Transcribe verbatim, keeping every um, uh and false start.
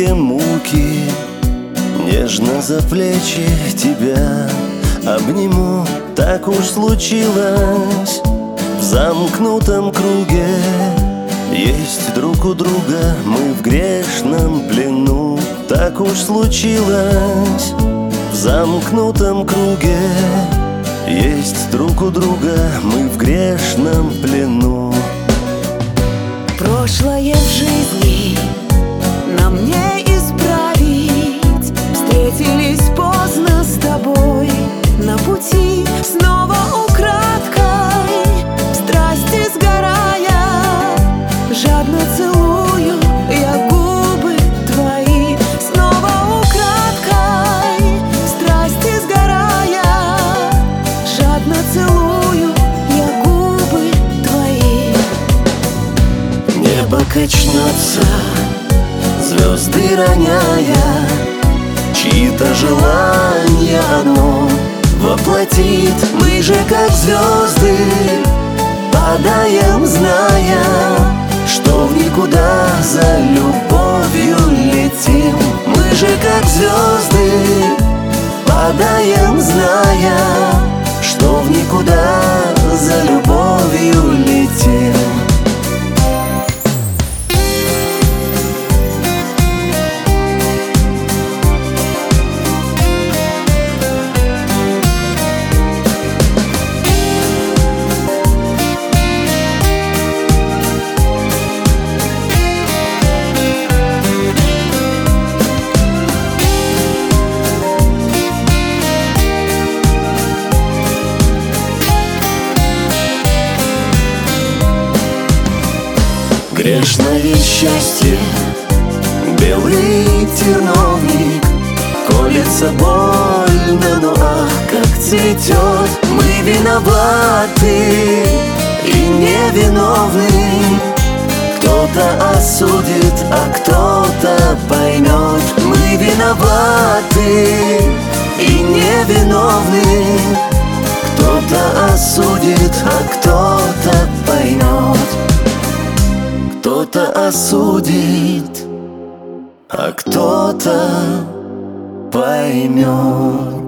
горькие муки. Нежно за плечи тебя обниму. Так уж случилось в замкнутом круге. Есть друг у друга мы в грешном плену. Так уж случилось в замкнутом круге. Есть друг у друга мы в грешном плену. Прошлое в жизни нам не исправить. Встретились поздно с тобой на пути, снова украдкой, в страсти сгорая. Жадно целую я губы твои, снова украдкой, в страсти сгорая. Жадно целую я губы твои. Небо качнется, звезды роняя, чьи-то желания одно воплотит. Мы же как звезды падаем, зная, что в никуда за любовью летим. Мы же как звезды падаем, зная, что в никуда за любовью летим. Грешно ведь счастье, белый терновник. Колется больно, но ах, как цветет. Мы виноваты и невиновны. Кто-то осудит, а кто-то поймет. Мы виноваты и невиновны. Кто-то осудит, а кто-то поймет. Кто-то осудит, а кто-то поймет.